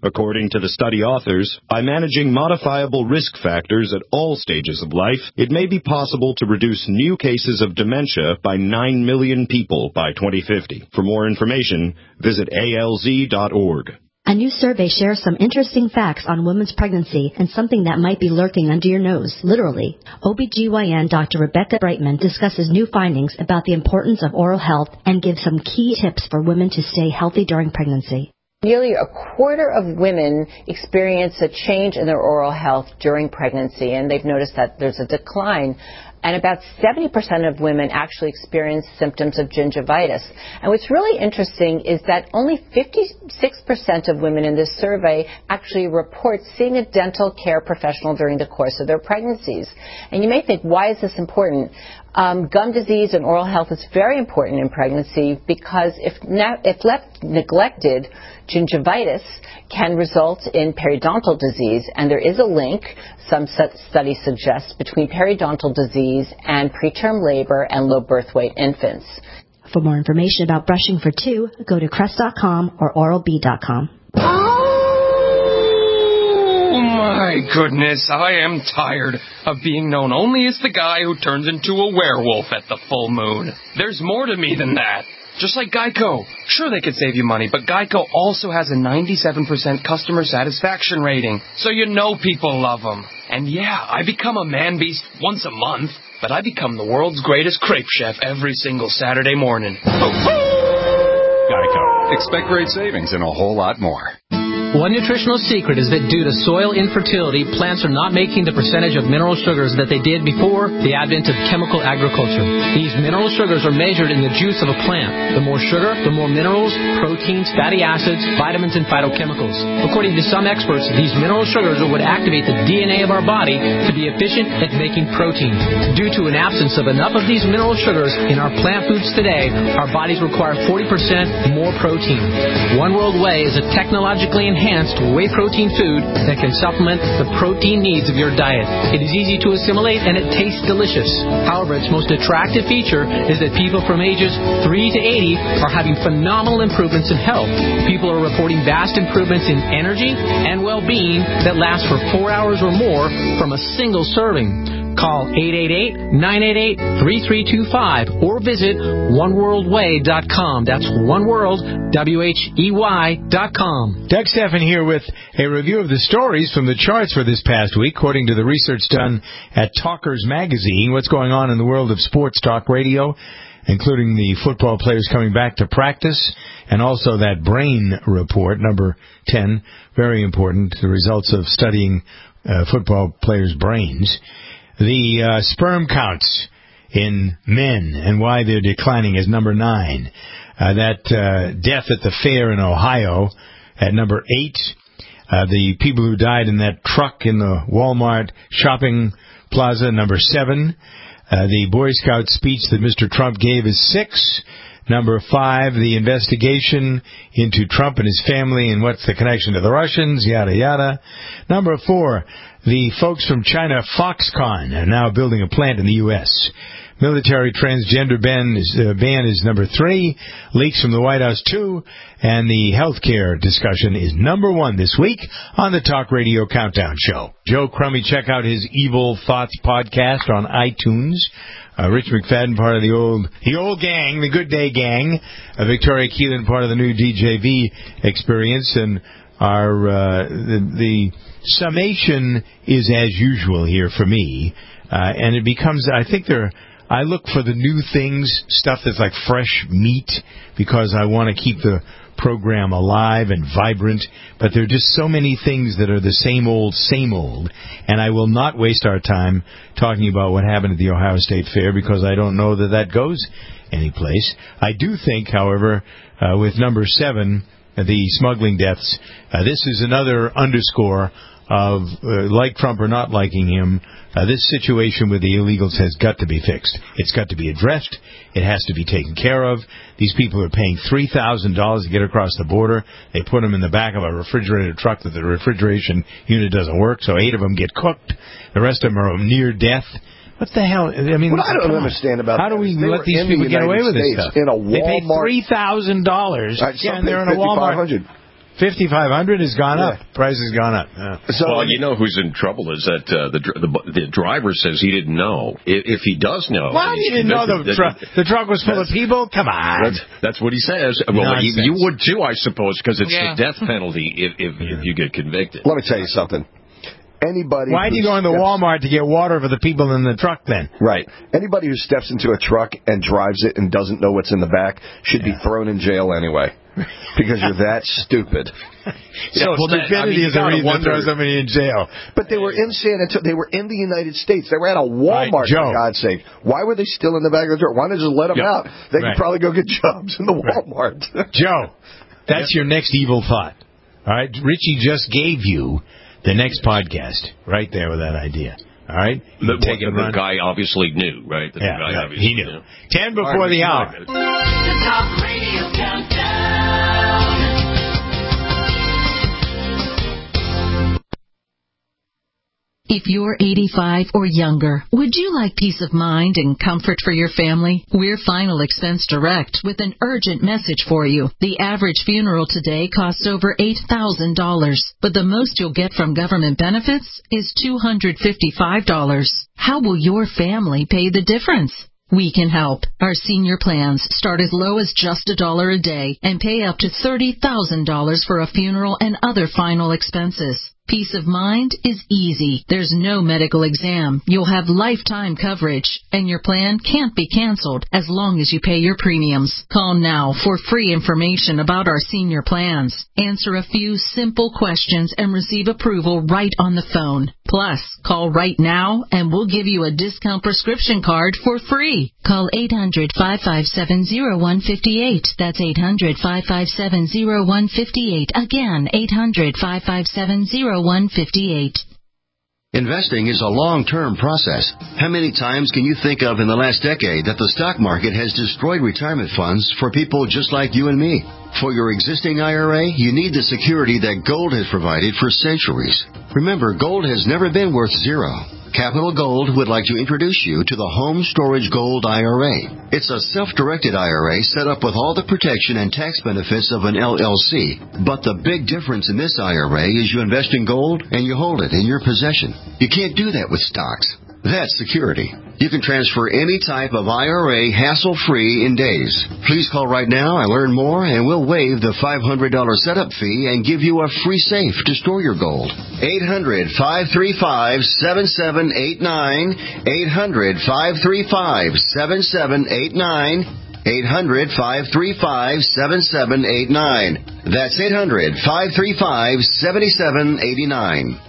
According to the study authors, by managing modifiable risk factors at all stages of life, it may be possible to reduce new cases of dementia by nine million people by twenty fifty. For more information, visit A L Z dot org. A new survey shares some interesting facts on women's pregnancy and something that might be lurking under your nose, literally. O B G Y N Doctor Rebecca Brightman discusses new findings about the importance of oral health and gives some key tips for women to stay healthy during pregnancy. Nearly a quarter of women experience a change in their oral health during pregnancy, and they've noticed that there's a decline. And about seventy percent of women actually experience symptoms of gingivitis. And what's really interesting is that only fifty-six percent of women in this survey actually report seeing a dental care professional during the course of their pregnancies. And you may think, why is this important? Um, gum disease and oral health is very important in pregnancy because if, na- if left neglected, gingivitis can result in periodontal disease, and there is a link, some studies suggest, between periodontal disease and preterm labor and low birth weight infants. For more information about brushing for two, go to crest dot com or oral b dot com. Oh my goodness, I am tired of being known only as the guy who turns into a werewolf at the full moon. There's more to me than that. Just like Geico. Sure, they could save you money, but Geico also has a ninety-seven percent customer satisfaction rating, so you know people love them. And yeah, I become a man beast once a month, but I become the world's greatest crepe chef every single Saturday morning. Geico. Expect great savings and a whole lot more. One nutritional secret is that due to soil infertility, plants are not making the percentage of mineral sugars that they did before the advent of chemical agriculture. These mineral sugars are measured in the juice of a plant. The more sugar, the more minerals, proteins, fatty acids, vitamins, and phytochemicals. According to some experts, these mineral sugars would activate the D N A of our body to be efficient at making protein. Due to an absence of enough of these mineral sugars in our plant foods today, our bodies require forty percent more protein. One World Whey is a technologically enhanced enhanced whey protein food that can supplement the protein needs of your diet. It is easy to assimilate and it tastes delicious. However, its most attractive feature is that people from ages three to eighty are having phenomenal improvements in health. People are reporting vast improvements in energy and well-being that last for four hours or more from a single serving. Call eight eight eight, nine eight eight, three three two five or visit one world way dot com. That's one world, W H E Y dot com. Doug Stephan here with a review of the stories from the charts for this past week, according to the research done at Talkers Magazine. What's going on in the world of sports talk radio, including the football players coming back to practice, and also that brain report, number ten, very important, the results of studying uh, football players' brains. The uh, sperm counts in men and why they're declining is number nine. Uh, that uh, death at the fair in Ohio at number eight. Uh, the people who died in that truck in the Walmart shopping plaza, number seven. Uh, the Boy Scout speech that Mister Trump gave is six. Number five, the investigation into Trump and his family and what's the connection to the Russians, yada, yada. Number four, the folks from China, Foxconn, are now building a plant in the U S Military transgender ban is, uh, ban is number three. Leaks from the White House, two. And the health care discussion is number one this week on the Talk Radio Countdown Show. Joe Crummy, check out his Evil Thoughts podcast on iTunes. Uh, Rich McFadden, part of the old the old gang, the Good Day Gang. Uh, Victoria Keelan, part of the new D J V experience. And our uh, the, the summation is as usual here for me. Uh, and it becomes, I think there I look for the new things, stuff that's like fresh meat, because I want to keep the program alive and vibrant. But there are just so many things that are the same old, same old. And I will not waste our time talking about what happened at the Ohio State Fair, because I don't know that that goes anyplace. I do think, however, uh, with number seven, uh, the smuggling deaths, uh, this is another underscore of, uh, like Trump or not liking him, uh, this situation with the illegals has got to be fixed. It's got to be addressed. It has to be taken care of. These people are paying three thousand dollars to get across the border. They put them in the back of a refrigerated truck that the refrigeration unit doesn't work, so eight of them get cooked. The rest of them are near death. What the hell? I mean, what I don't understand about how do we let these people the get away with States this stuff? In a Walmart, they pay three thousand dollars. Right, yeah, and they're in a Walmart. fifty-five hundred has gone up. Price has gone up. Yeah. So, well, you know who's in trouble is that uh, the, the the driver says he didn't know. If, if he does know, well, he didn't know the truck. The truck was full of people. Come on, that's, that's what he says. Well, you, you would too, I suppose, because it's Yeah. the death penalty if if, yeah. if you get convicted. Let me tell you something. Anybody Why do you go into Walmart to get water for the people in the truck then? Right. Anybody who steps into a truck and drives it and doesn't know what's in the back should yeah. be thrown in jail anyway. Because you're that stupid. So well, stupidity I mean, is a reason to throw somebody in jail. But they were in San Antonio. They were in the United States. They were at a Walmart, right, for God's sake. Why were they still in the back of the truck? Why not just let them yep. out? They right. could probably go get jobs in the Walmart. Right. Joe, that's yep. your next evil thought. All right? Richie just gave you the next podcast right there with that idea. All right? The, take the, the guy obviously knew, right? The yeah, guy yeah obviously he knew. knew. Ten before right, the hour. The Talk Radio Countdown. If you're eighty-five or younger, would you like peace of mind and comfort for your family? We're Final Expense Direct with an urgent message for you. The average funeral today costs over eight thousand dollars, but the most you'll get from government benefits is two hundred fifty-five dollars. How will your family pay the difference? We can help. Our senior plans start as low as just a dollar a day and pay up to thirty thousand dollars for a funeral and other final expenses. Peace of mind is easy. There's no medical exam. You'll have lifetime coverage, and your plan can't be canceled as long as you pay your premiums. Call now for free information about our senior plans. Answer a few simple questions and receive approval right on the phone. Plus, call right now and we'll give you a discount prescription card for free. Call eight hundred, five five seven, zero one five eight. That's eight hundred, five five seven, zero one five eight. Again, eight hundred, five five seven, zero one five eight. Investing is a long-term process. How many times can you think of in the last decade that the stock market has destroyed retirement funds for people just like you and me? For your existing I R A, you need the security that gold has provided for centuries. Remember, gold has never been worth zero. Capital Gold would like to introduce you to the Home Storage Gold I R A. It's a self-directed I R A set up with all the protection and tax benefits of an L L C. But the big difference in this I R A is you invest in gold and you hold it in your possession. You can't do that with stocks. That's security. You can transfer any type of I R A hassle-free in days. Please call right now and learn more, and we'll waive the five hundred dollars setup fee and give you a free safe to store your gold. eight hundred, five three five, seven seven eight nine. eight hundred, five three five, seven seven eight nine. eight hundred, five three five, seven seven eight nine. That's eight hundred, five three five, seven seven eight nine.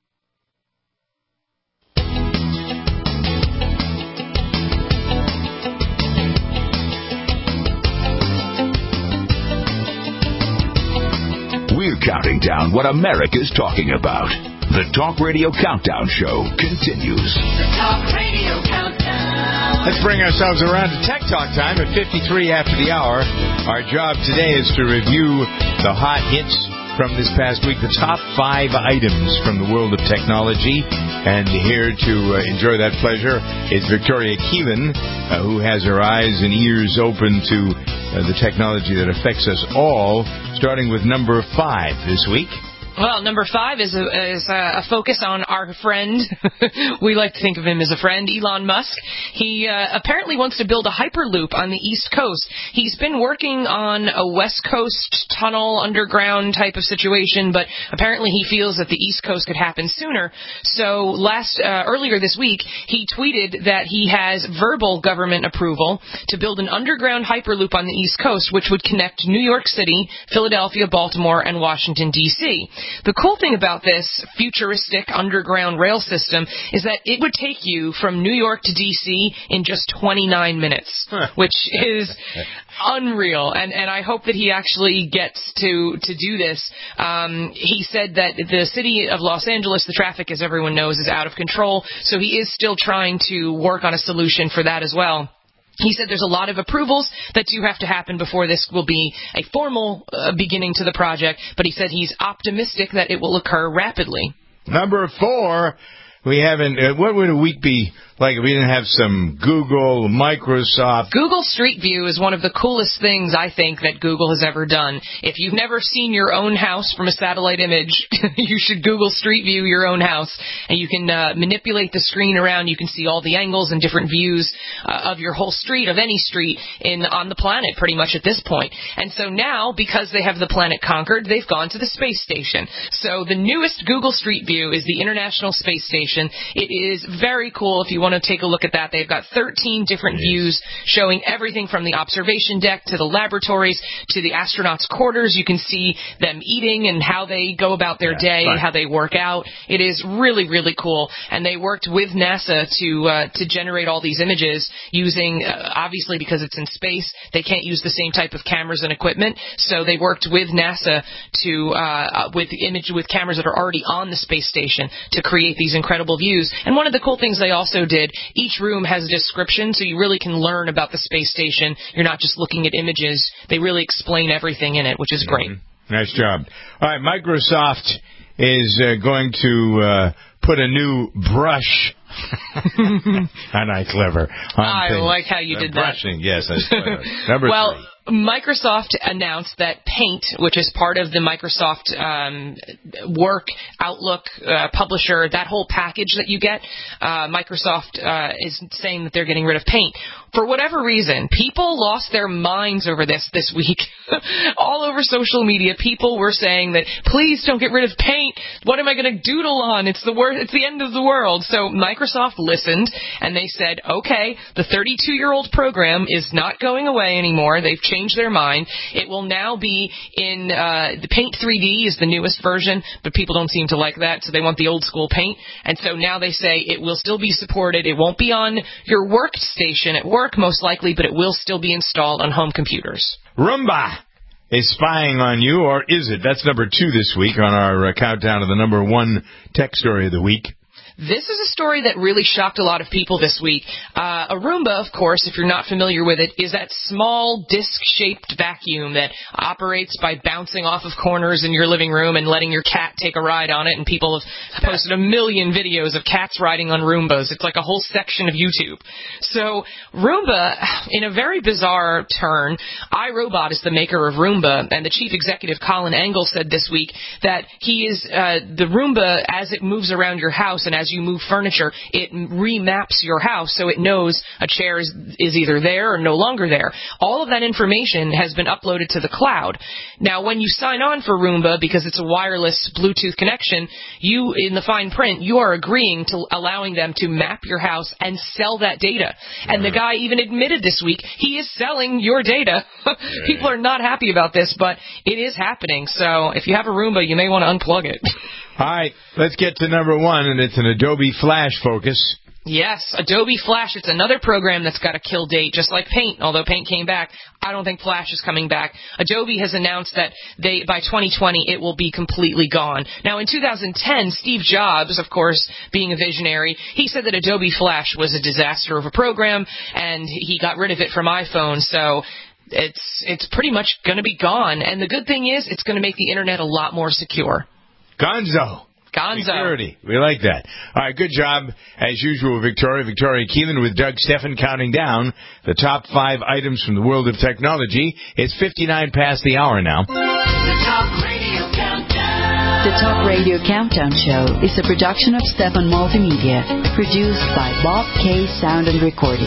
We're counting down what America's talking about. The Talk Radio Countdown Show continues. The Talk Radio Countdown. Let's bring ourselves around to Tech Talk time at fifty-three after the hour. Our job today is to review the hot hits from this past week, the top five items from the world of technology. And here to uh, enjoy that pleasure is Victoria Keelan, uh, who has her eyes and ears open to uh, the technology that affects us all, starting with number five this week. Well, number five is a, is a focus on our friend. We like to think of him as a friend, Elon Musk. He uh, apparently wants to build a Hyperloop on the East Coast. He's been working on a West Coast tunnel underground type of situation, but apparently he feels that the East Coast could happen sooner. So last uh, earlier this week, he tweeted that he has verbal government approval to build an underground Hyperloop on the East Coast, which would connect New York City, Philadelphia, Baltimore, and Washington, D C The cool thing about this futuristic underground rail system is that it would take you from New York to D C in just twenty-nine minutes, which is unreal. And, and I hope that he actually gets to, to do this. Um, he said that the city of Los Angeles, the traffic, as everyone knows, is out of control. So he is still trying to work on a solution for that as well. He said there's a lot of approvals that do have to happen before this will be a formal uh, beginning to the project, but he said he's optimistic that it will occur rapidly. Number four, we haven't, uh, what would a week be Like if we didn't have some Google, Microsoft. Google Street View is one of the coolest things, I think, that Google has ever done. If you've never seen your own house from a satellite image, you should Google Street View your own house. And you can uh, manipulate the screen around. You can see all the angles and different views uh, of your whole street, of any street in on the planet, pretty much at this point. And so now, because they have the planet conquered, they've gone to the space station. So the newest Google Street View is the International Space Station. It is very cool if you want to take a look at that. They've got thirteen different yes. views showing everything from the observation deck to the laboratories to the astronauts' quarters. You can see them eating and how they go about their yeah, day, fine. how they work out. It is really, really cool. And they worked with NASA to uh, to generate all these images using, uh, obviously because it's in space, they can't use the same type of cameras and equipment. So they worked with NASA to uh, with image with cameras that are already on the space station to create these incredible views. And one of the cool things they also did, each room has a description, so you really can learn about the space station. You're not just looking at images. They really explain everything in it, which is great. Mm-hmm. Nice job. All right, Microsoft is uh, going to uh, put a new brush. Aren't I clever? I things. like how you uh, did brushing, that. Yes, that's clever. Number well, three. Microsoft announced that Paint, which is part of the Microsoft um, Work, Outlook, uh, Publisher, that whole package that you get, uh, Microsoft uh, is saying that they're getting rid of Paint. For whatever reason, people lost their minds over this this week. All over social media, people were saying that, please don't get rid of Paint. What am I going to doodle on? It's the wor- It's the end of the world. So Microsoft listened, and they said, okay, the thirty-two-year-old program is not going away anymore. They've changed their mind. It will now be in uh, the Paint three D is the newest version, but people don't seem to like that, so they want the old school Paint. And so now they say it will still be supported. It won't be on your workstation at work, most likely, but it will still be installed on home computers. Roomba is spying on you, or is it? That's number two this week on our uh, countdown of the number one tech story of the week. This is a story that really shocked a lot of people this week. Uh, a Roomba, of course, if you're not familiar with it, is that small disc-shaped vacuum that operates by bouncing off of corners in your living room and letting your cat take a ride on it. And people have posted a million videos of cats riding on Roombas. It's like a whole section of YouTube. So Roomba, in a very bizarre turn, iRobot is the maker of Roomba, and the chief executive, Colin Angle, said this week that he is uh, the Roomba, as it moves around your house and as you move furniture, it remaps your house so it knows a chair is, is either there or no longer there. All of that information has been uploaded to the cloud. Now, when you sign on for Roomba, because it's a wireless Bluetooth connection, you, in the fine print, you are agreeing to allowing them to map your house and sell that data. And the guy even admitted this week he is selling your data. People are not happy about this, but it is happening. So if you have a Roomba, you may want to unplug it. All right, let's get to number one, and it's an Adobe Flash focus. Yes, Adobe Flash. It's another program that's got a kill date, just like Paint. Although Paint came back, I don't think Flash is coming back. Adobe has announced that they by twenty twenty it will be completely gone. Now, in two thousand ten, Steve Jobs, of course, being a visionary, he said that Adobe Flash was a disaster of a program, and he got rid of it from iPhone. So it's it's pretty much going to be gone. And the good thing is, it's going to make the internet a lot more secure. Gonzo. Gonzo. Security. We like that. All right, good job, as usual, Victoria. Victoria Keelan with Doug Steffen counting down the top five items from the world of technology. It's fifty-nine past the hour now. The Talk Radio Countdown. The Talk Radio Countdown Show is a production of Steffen Multimedia, produced by Bob K. Sound and Recording.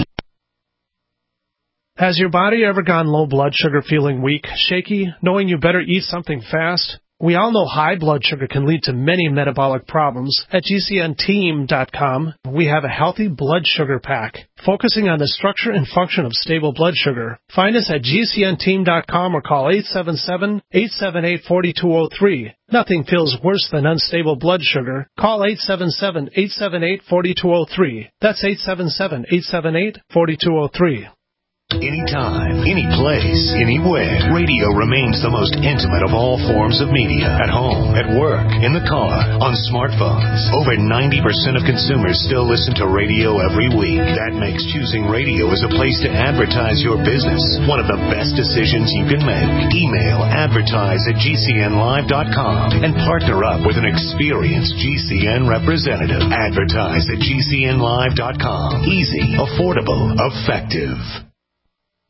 Has your body ever gone low blood sugar, feeling weak, shaky, knowing you better eat something fast? We all know high blood sugar can lead to many metabolic problems. At G C N team dot com, we have a healthy blood sugar pack, focusing on the structure and function of stable blood sugar. Find us at G C N team dot com or call eight seven seven, eight seven eight, four two zero three. Nothing feels worse than unstable blood sugar. Call eight seven seven, eight seven eight, four two zero three. That's eight seven seven, eight seven eight, four two zero three. Anytime, any place, anywhere, radio remains the most intimate of all forms of media. At home, at work, in the car, on smartphones. Over ninety percent of consumers still listen to radio every week. That makes choosing radio as a place to advertise your business one of the best decisions you can make. Email advertise at G C N live dot com and partner up with an experienced G C N representative. Advertise at G C N live dot com. Easy, affordable, effective.